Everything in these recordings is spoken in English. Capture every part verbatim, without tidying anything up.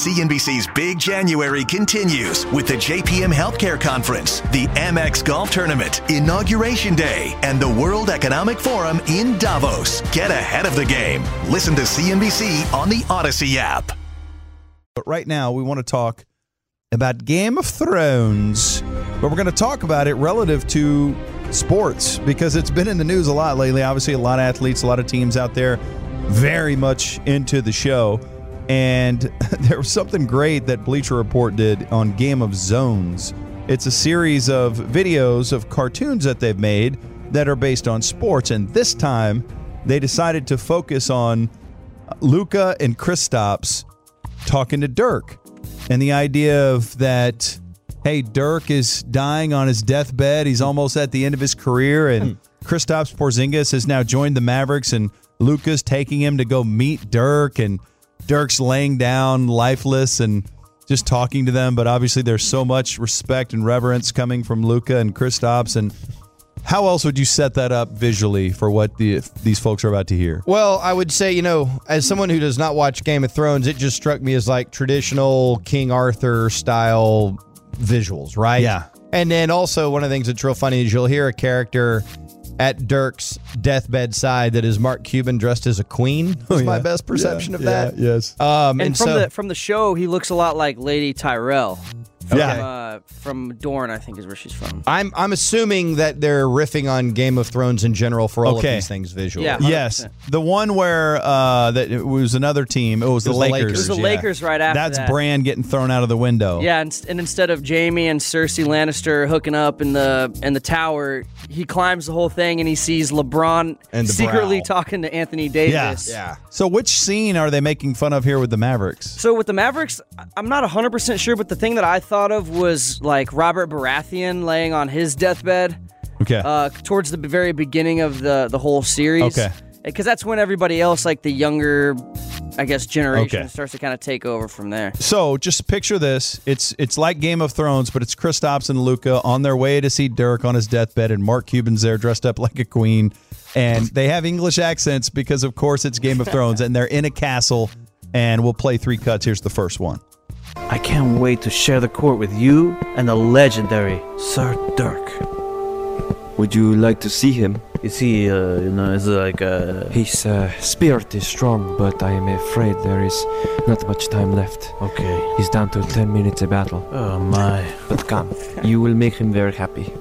C N B C's Big January continues with the J P M Healthcare Conference, the Amex Golf Tournament, Inauguration Day, and the World Economic Forum in Davos. Get ahead of the game. Listen to C N B C on the Odyssey app. But right now, we want to talk about Game of Thrones, but we're going to talk about it relative to sports because it's been in the news a lot lately. Obviously, a lot of athletes, a lot of teams out there very much into the show. And there was something great that Bleacher Report did on Game of Zones. It's a series of videos of cartoons that they've made that are based on sports. And this time, they decided to focus on Luka and Kristaps talking to Dirk. And the idea of that, hey, Dirk is dying on his deathbed. He's almost at the end of his career. And Kristaps Porzingis has now joined the Mavericks. And Luka's taking him to go meet Dirk. And Dirk's laying down lifeless and just talking to them. But obviously there's so much respect and reverence coming from Luka and Kristaps. And how else would you set that up visually for what the, these folks are about to hear? Well, I would say, you know, as someone who does not watch Game of Thrones, it just struck me as like traditional King Arthur style visuals, right? Yeah. And then also one of the things that's real funny is you'll hear a character at Dirk's deathbed side that is Mark Cuban dressed as a queen. Was Oh, yeah. my best perception Yeah, of yeah, that. yes. Um, And, and from so, the from the show, he looks a lot like Lady Tyrell. From, Yeah. uh, from Dorne, I think is where she's from. I'm I'm assuming that they're riffing on Game of Thrones in general for all Okay. of these things visually. Yeah. one hundred Yes, percent. the one where uh, that it was another team. It was, It was the the Lakers. Lakers, It was the yeah. Lakers right after That's that. Bran getting thrown out of the window. Yeah, and, and instead of Jaime and Cersei Lannister hooking up in the in the tower, he climbs the whole thing and he sees LeBron And the secretly brow. talking to Anthony Davis. Yeah. Yeah. So which scene are they making fun of here with the Mavericks? So with the Mavericks, I'm not one hundred percent sure, but the thing that I thought of was like Robert Baratheon laying on his deathbed Okay. uh, towards the very beginning of the, the whole series. Okay. Because that's when everybody else, like the younger, I guess, generation Okay. starts to kind of take over from there. So just picture this. It's it's like Game of Thrones, but it's Kristaps and Luka on their way to see Dirk on his deathbed, and Mark Cuban's there dressed up like a queen. And they have English accents because, of course, it's Game of Thrones, and they're in a castle, and we'll play three cuts. Here's the first one. I can't wait to share the court with you and the legendary Sir Dirk. Would you like to see him? Is he, uh, you know, is it like a... His uh, spirit is strong, but I am afraid there is not much time left. Okay. He's down to ten minutes of battle. Oh, my. But come, you will make him very happy.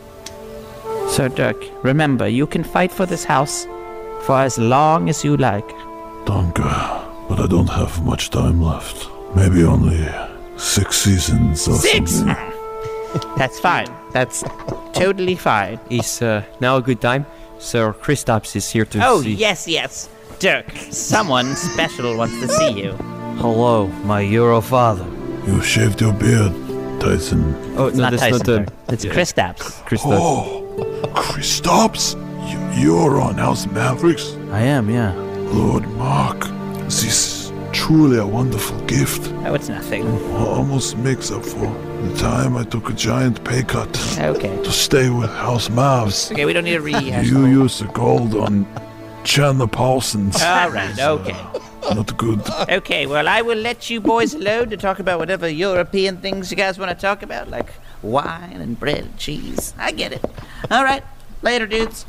Sir Dirk, remember, you can fight for this house for as long as you like. Danke, but I don't have much time left. Maybe only six seasons or Six? something. That's fine. That's totally fine. Is uh, now a good time? Sir Kristaps is here to Oh, see. yes, yes. Dirk, someone special wants to see you. Hello, my Euro father. You shaved your beard, Tyson. Oh, It's no, not that's Tyson not the... Dirk. It's Kristaps. Kristaps. Oh, Kristaps? You, you're on House Mavericks? I am, yeah. Lord Mark, this is truly a wonderful gift. Oh, it's nothing. Almost makes up for the time I took a giant pay cut Okay. to stay with House Mavs. Okay, we don't need to rehash. You used the gold on Chandler Parsons. All right, okay. Not good. Okay, well, I will let you boys alone to talk about whatever European things you guys want to talk about, like wine and bread and cheese. I get it. All right, later, dudes.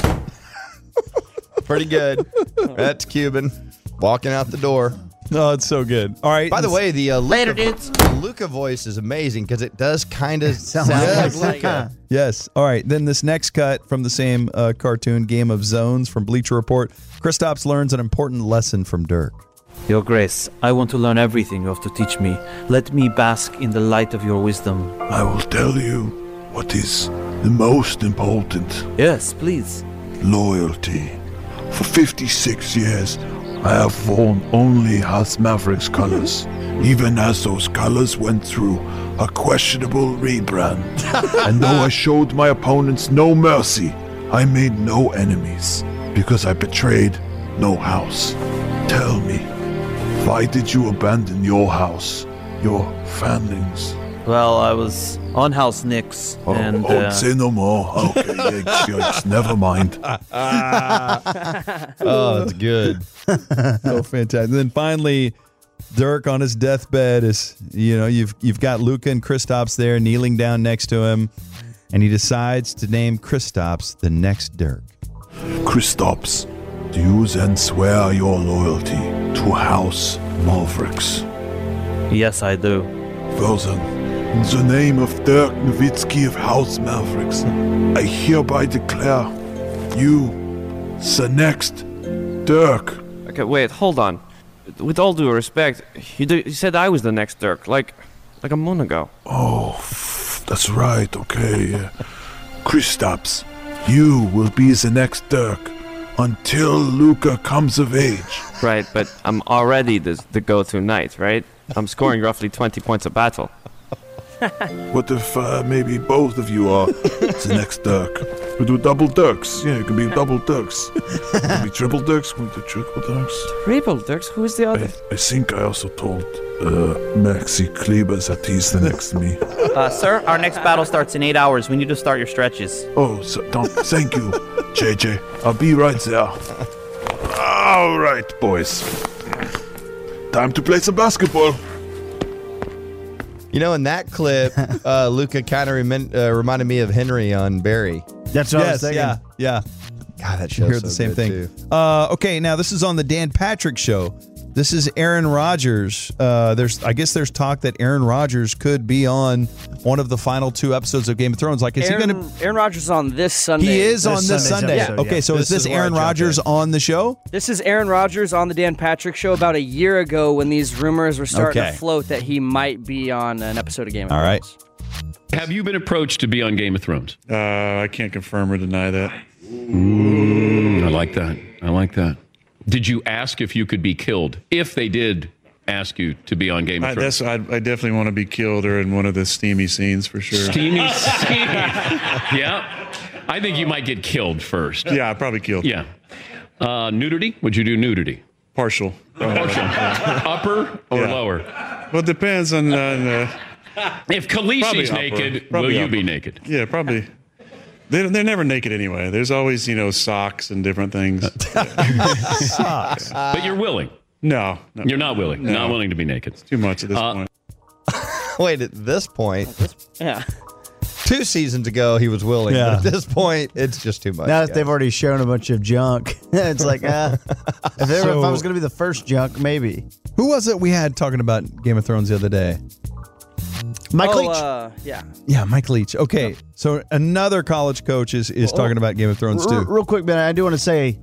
Pretty good. That's Cuban walking out the door. Oh, it's so good. All right. By the way, the uh, Later, Luka, dudes. the Luka voice is amazing because it does kind of sound Yes. like Luka. Yes. All right. Then this next cut from the same uh, cartoon, Game of Zones from Bleacher Report. Kristaps learns an important lesson from Dirk. Your Grace, I want to learn everything you have to teach me. Let me bask in the light of your wisdom. I will tell you what is the most important. Yes, please. Loyalty. For fifty-six years, I have worn only House Mavericks colors, even as those colors went through a questionable rebrand. And though I showed my opponents no mercy, I made no enemies, because I betrayed no house. Tell me, why did you abandon your house, your familings? Well, I was on House Knicks, Oh, and... oh uh, say no more. Okay, yikes, yikes, never mind. Oh, it's good. So fantastic. And then finally, Dirk on his deathbed is, you know, you've you've got Luka and Kristaps there kneeling down next to him, and he decides to name Kristaps the next Dirk. Kristaps, do you then swear your loyalty to House Mavericks? Yes, I do. Well then, in the name of Dirk Nowitzki of House Mavericks, I hereby declare you the next Dirk. Okay, wait, hold on. With all due respect, you, do, you said I was the next Dirk, like, like a month ago. Oh, that's right, okay. Uh, Kristaps, you will be the next Dirk until Luka comes of age. Right, but I'm already the, the go-to knight, right? I'm scoring roughly twenty points a battle. What if uh, maybe both of you are the next Dirk? We do double Dirks. Yeah, it could be double Dirks. It could be triple Dirks. We do triple Dirks. Triple Dirks? Who is the I, other? I think I also told uh, Maxi Kleber that he's the next me. Uh, sir, our next battle starts in eight hours. We need to start your stretches. Oh, so, don't, thank you, J J. I'll be right there. All right, boys. Time to play some basketball. You know, in that clip, uh, Luka kind of remin- uh, reminded me of Henry on Barry. That's what I was Yes, thinking. yeah, yeah. God, that You show's hear so the same good, thing. too. Uh, okay, now this is on the Dan Patrick Show. This is Aaron Rodgers. Uh, there's, I guess, there's talk that Aaron Rodgers could be on one of the final two episodes of Game of Thrones. Like, is Aaron, he going to? Aaron Rodgers is on this Sunday. He is on this Sunday's Sunday. episode, Okay, yeah. so This is this is where I Aaron jumped Rodgers in. on the show? This is Aaron Rodgers on the Dan Patrick Show about a year ago when these rumors were starting Okay. to float that he might be on an episode of Game of All right. Thrones. Have you been approached to be on Game of Thrones? Uh, I can't confirm or deny that. Mm, I like that. I like that. Did you ask if you could be killed? If they did ask you to be on Game of I, Thrones. that's, I, I definitely want to be killed or in one of the steamy scenes for sure. Steamy, steamy. Yeah. I think you might get killed first. Yeah, I'd probably killed. Yeah. Uh, nudity? Would you do nudity? Partial. Partial. Upper or Yeah. lower? Well, it depends on. on uh, If Khaleesi's Probably upper. naked, will Probably you upper. be naked? yeah, probably. They're, they're never naked anyway. There's always, you know, socks and different things. Socks. But you're willing. No. no You're not willing. No. Not willing to be naked. Too much at this Uh, point. Wait, at this point, Yeah. two seasons ago, he was willing. Yeah. But at this point, it's just too much. Now that guys. they've already shown a bunch of junk, it's like, uh, if, they were- if I was going to be the first junk, maybe. Who was it we had talking about Game of Thrones the other day? Mike oh, Leach. Uh, yeah. Yeah, Mike Leach. Okay, so another college coach is, is talking about Game of Thrones R- too. real quick, man, I do want to say,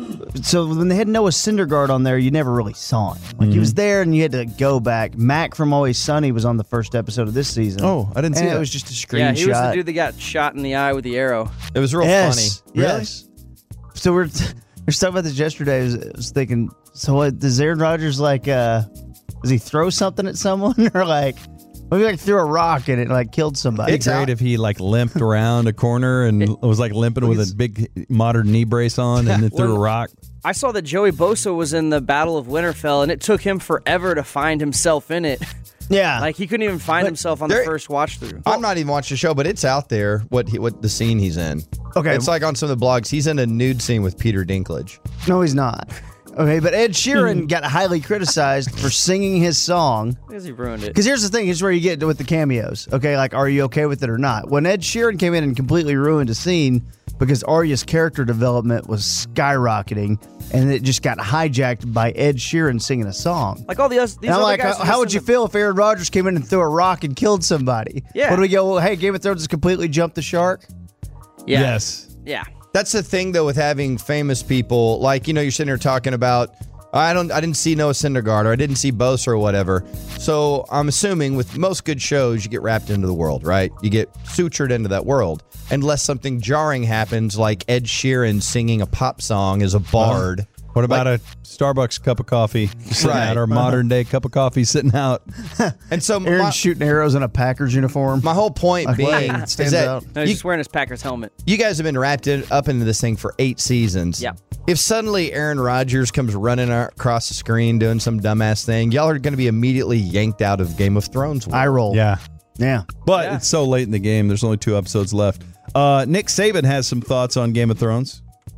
so when they had Noah Syndergaard on there, you never really saw him. Like he was there, and you had to go back. Mac from Always Sunny was on the first episode of this season. Oh, I didn't see and that. it was just a screenshot. Yeah, he was the dude that got shot in the eye with the arrow. It was real yes, funny. Yes. So we're we we're talking about this yesterday. I was, I was thinking, so what, does Aaron Rodgers like? uh Does he throw something at someone, or like maybe like threw a rock and it like killed somebody? It'd be great if he like limped around a corner and was like limping with a big modern knee brace on and then threw a rock. I saw that Joey Bosa was in the Battle of Winterfell, and it took him forever to find himself in it. Yeah, like he couldn't even find But himself on the there- first watch through. I'm not even watching the show, but it's out there. What he, what the scene he's in? Okay. it's like on some of the blogs. He's in a nude scene with Peter Dinklage. No, he's not. Okay, but Ed Sheeran got highly criticized for singing his song. Because he ruined it. Because here's the thing, here's where you get with the cameos. Okay, like, are you okay with it or not? When Ed Sheeran came in and completely ruined a scene because Arya's character development was skyrocketing, and it just got hijacked by Ed Sheeran singing a song. Like all the others, these And I'm other like, guys how, are how just would in you the- feel if Aaron Rodgers came in and threw a rock and killed somebody? Yeah. What do we go, well, hey, Game of Thrones has completely jumped the shark? Yeah. Yes. Yeah. That's the thing, though, with having famous people. Like, you know, you're sitting here talking about, I don't, I didn't see Noah Syndergaard, or I didn't see Bosa or whatever. So I'm assuming with most good shows, you get wrapped into the world, right? You get sutured into that world, unless something jarring happens, like Ed Sheeran singing a pop song as a bard. What about a Starbucks cup of coffee sitting Right. out, or modern day cup of coffee sitting out? And so Aaron's my, shooting arrows in a Packers uniform. my whole point Like, being right. is Stands that out. No, he's you, just wearing his Packers helmet. you guys have been wrapped in, up into this thing for eight seasons. Yeah. If suddenly Aaron Rodgers comes running across the screen doing some dumbass thing, y'all are going to be immediately yanked out of Game of Thrones. world. Eye roll. Yeah. Yeah. But Yeah. it's so late in the game. There's only two episodes left. Uh, Nick Saban has some thoughts on Game of Thrones.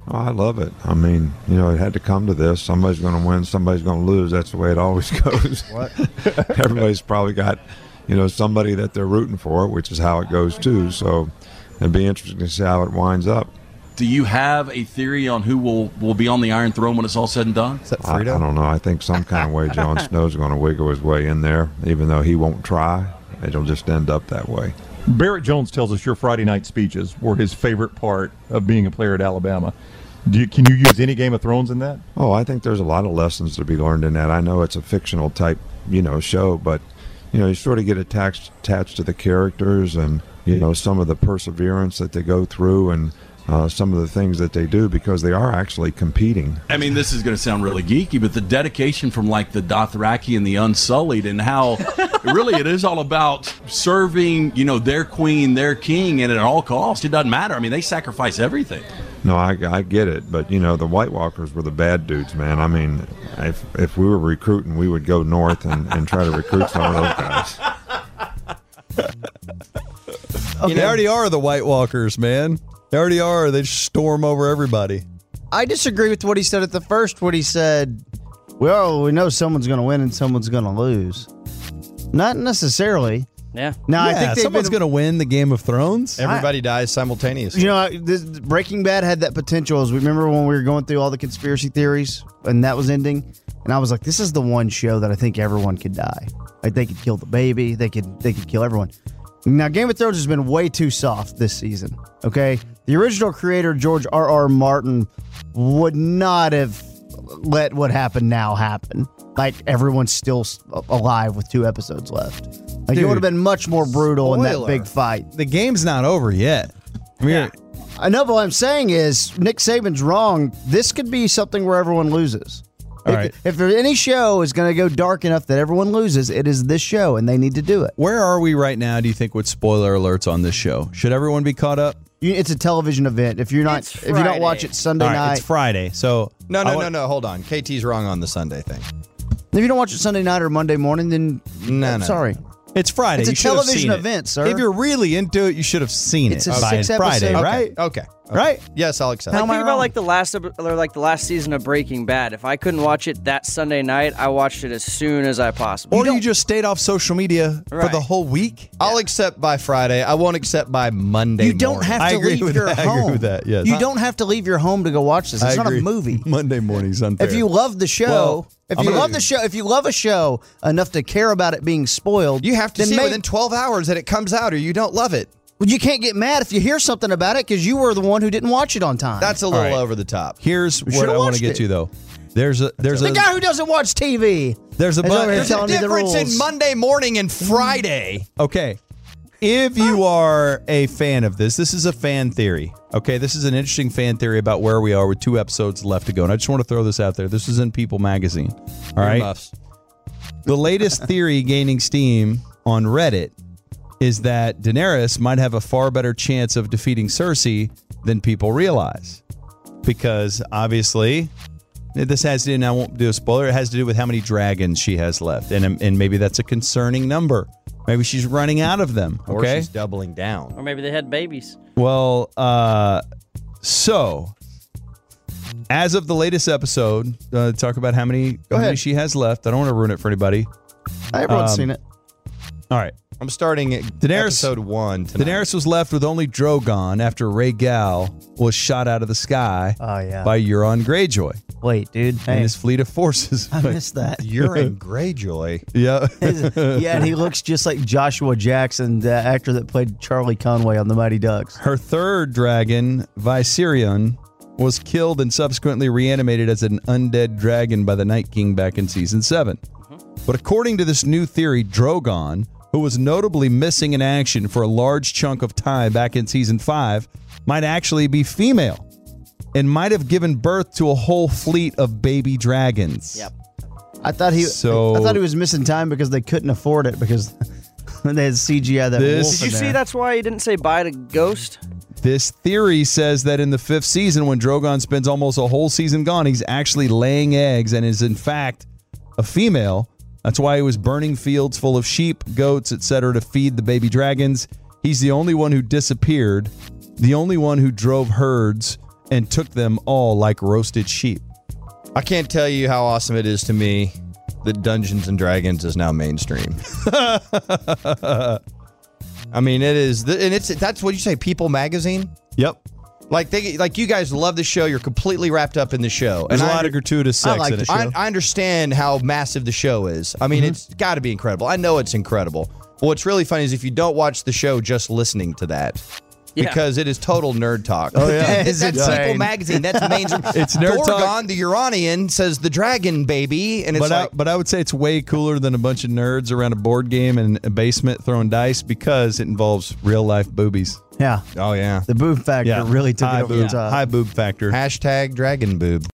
Oh, I love it. I mean, you know, it had to come to this. Somebody's going to win, somebody's going to lose. That's the way it always goes. What? Everybody's probably got, you know, somebody that they're rooting for, which is how it goes too. So it'd be interesting to see how it winds up. Do you have a theory on who will, will be on the Iron Throne when it's all said and done? Is that I, I don't know. I think some kind of way Jon Snow's going to wiggle his way in there, even though he won't try. It'll just end up that way. Barrett Jones tells us your Friday night speeches were his favorite part of being a player at Alabama. Do you, can you use any Game of Thrones in that? Oh, I think there's a lot of lessons to be learned in that. I know it's a fictional type, you know, show, but, you know, you sort of get attached attached to the characters and, you know, some of the perseverance that they go through and uh, some of the things that they do because they are actually competing. I mean, this is going to sound really geeky, but the dedication from like the Dothraki and the Unsullied and how really it is all about serving, you know, their queen, their king, and at all costs. It doesn't matter. I mean, they sacrifice everything. No, I, I get it, but you know the White Walkers were the bad dudes, man. I mean, if if we were recruiting, we would go north and, and try to recruit some of those guys. Okay. They already are the White Walkers, man. They already are. They just storm over everybody. I disagree with what he said at the first. What he said, well, we know someone's going to win and someone's going to lose. Not necessarily. Yeah. Now yeah, I think someone's going to win the Game of Thrones. Everybody I, dies simultaneously. You know, this, Breaking Bad had that potential. As we remember when we were going through all the conspiracy theories and that was ending, and I was like, this is the one show that I think everyone could die. Like they could kill the baby, they could they could kill everyone. Now, Game of Thrones has been way too soft this season. Okay, the original creator George R. R. Martin would not have let what happened now happen. Like everyone's still alive with two episodes left. Like Dude, it would have been much more brutal spoiler. in that big fight. The game's not over yet. I mean, yeah. I know, but what I'm saying is Nick Saban's wrong. This could be something where everyone loses. All if, right. if there any show is going to go dark enough that everyone loses, it is this show, and they need to do it. Where are we right now, do you think, with spoiler alerts on this show? Should everyone be caught up? You, it's a television event. If you're not, It's if you don't watch it Sunday All right, night, it's Friday. So No, no, I no, want- no. Hold on. K T's wrong on the Sunday thing. if you don't watch it Sunday night or Monday morning, then No, I'm no. sorry. It's Friday. It's a You should have television seen it. event, sir. If you're really into it, you should have seen It's it a by six Friday, episode- right? Okay. okay. Right? Yes, I'll accept. Like, How am I think about wrong? like the last ep- or like the last season of Breaking Bad. If I couldn't watch it that Sunday night, I watched it as soon as I possibly. Or you, just stayed off social media for Right. the whole week? I'll accept by Friday. I won't accept by Monday. You don't morning. have I to agree leave with your that. I home. agree with that, yes. You Huh? don't have to leave your home to go watch this. It's I not agree. a movie. Monday morning's unfair. If you love the show, Well, if I'm you gonna- love the show, if you love a show enough to care about it being spoiled, You have to then see it may- within twelve hours that it comes out, or you don't love it. Well, you can't get mad if you hear something about it because you were the one who didn't watch it on time. That's a little right. over the top. Here's You what should've I want watched to get it. to, though. There's a there's the a guy who doesn't watch T V. there's a is over here button. There's a telling me the difference in rules. Monday morning and Friday. Okay. If you are a fan of this, this is a fan theory. Okay, this is an interesting fan theory about where we are with two episodes left to go. And I just want to throw this out there. This is in People Magazine. All right. Earmuffs. The latest theory gaining steam on Reddit is that Daenerys might have a far better chance of defeating Cersei than people realize. Because obviously, this has to do, and I won't do a spoiler, it has to do with how many dragons she has left. And, and maybe that's a concerning number. Maybe she's running out of them. Or Okay. she's doubling down. Or maybe they had babies. Well, uh, so as of the latest episode, uh, talk about how many, how many ahead. she has left. I don't want to ruin it for anybody. Everyone's Um, seen it. All right. I'm starting at Daenerys- episode one tonight. Daenerys was left with only Drogon after Rhaegal was shot out of the sky Oh yeah. by Euron Greyjoy Wait, dude. and Hey, his fleet of forces. I missed that. Euron Greyjoy. Yeah. Yeah, and he looks just like Joshua Jackson, the actor that played Charlie Conway on The Mighty Ducks. Her third dragon, Viserion, was killed and subsequently reanimated as an undead dragon by the Night King back in season seven. But according to this new theory, Drogon, who was notably missing in action for a large chunk of time back in season five, might actually be female and might have given birth to a whole fleet of baby dragons. Yep. I thought he So- I thought he was missing time because they couldn't afford it because they had C G I that This- wolf Did in you see there. that's why he didn't say bye to Ghost? This theory says that in the fifth season, when Drogon spends almost a whole season gone, he's actually laying eggs and is in fact a female. That's why he was burning fields full of sheep, goats, et cetera to feed the baby dragons. He's the only one who disappeared, the only one who drove herds, and took them all like roasted sheep. I can't tell you how awesome it is to me that Dungeons and Dragons is now mainstream. I mean, it is, and it's that's what you say, People Magazine. Yep. Like they, like you guys love the show. You're completely wrapped up in the show. There's and a I, lot of gratuitous sex I like in the it. show. I, I understand how massive the show is. I mean, Mhm. it's got to be incredible. I know it's incredible. But what's really funny is if you don't watch the show, just listening to that. Yeah. Because it is total nerd talk. Oh, yeah. That's It's People insane. Magazine. That's mainstream. It's nerd Gorgon, talk. the Uranian, says the dragon baby. And it's But, like, I, but I would say it's way cooler than a bunch of nerds around a board game in a basement throwing dice because it involves real life boobies. Yeah. oh, yeah. The boob factor Yeah. really took high it over boob, the top. high boob factor. Hashtag dragon boob.